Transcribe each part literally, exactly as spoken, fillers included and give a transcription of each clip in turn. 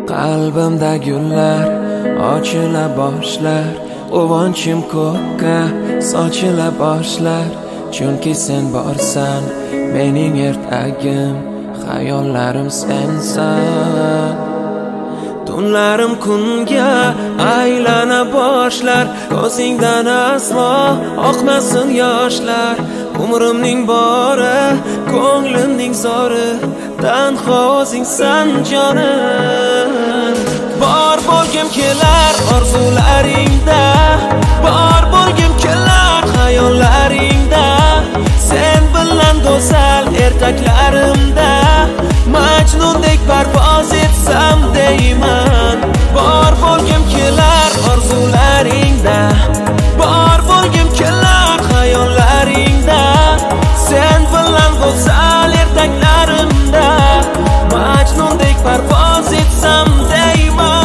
Qalbimda gullar ochila boshlar, quvonchim ko'kka sochila boshlar. Chunki sen borsan, mening ertagim, xayollarim sensan. Tunlarim kunga aylana boshlar, ko'zingdan aslo oqmasin yoshlar. Umrimning bori, ko'nglimning zori, tanho o'zingsan jonim. Bor bo'lgim kelar orzularingda, bor bo'lgim kelar xayollaringda. Sen bilan go'zal ertaklarimda Majnundek parvoz etsam deyman. Bor bo'lgim kelar orzularingda, bor bo'lgim kelar xayollaringda. Sen bilan go'zal ertaklarimda Majnundek parvoz etsam deyman.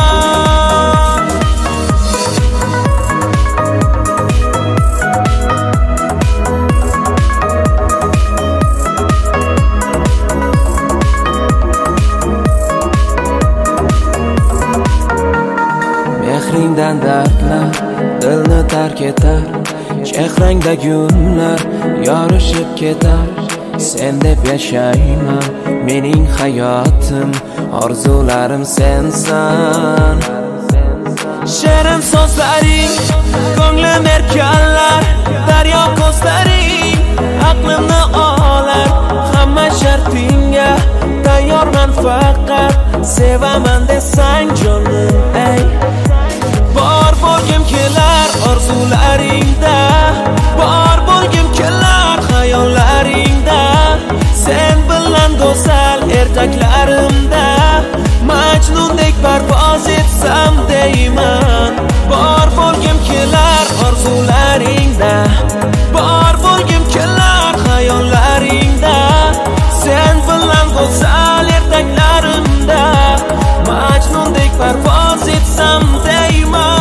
Mehringdan dardlar dilni tark etar, chehrangda gullar yorishib ketar. Sen deb yashayman, mening hayotim, orzularim sensan. Shirin so'zlaring, ko'nglim erkanlar, daryo ko'zlaring aqlimni olar. Hamma shartingga tayyorman, faqat sevaman desang jonim. Ey bor bo'lgim kelar orzularingda, bor bo'lgim kelar xayollaringda. Sen bilan go'zal ertaklarimda Majnundek parvoz etsam deyman. Bor bo'lgim kelar orzularingda, bor bo'lgim kelar xayollaringda. Sen bilan go'zal ertaklarimda Majnundek parvoz etsam deyman.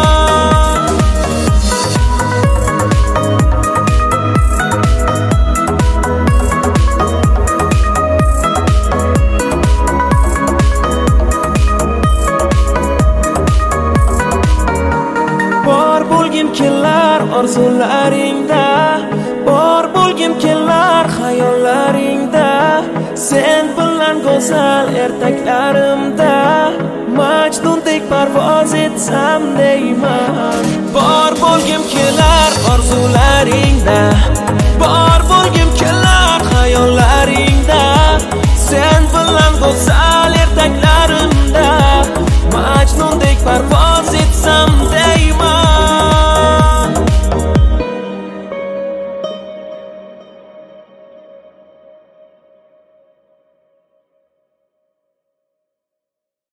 Bor bo'lgim kelar orzularingda, bor bo'lgim kelar xayollaringda. Sen bilan go'zal ertaklarimda Majnundek parvoz etsam deyman. Bor bo'lgim kelar orzular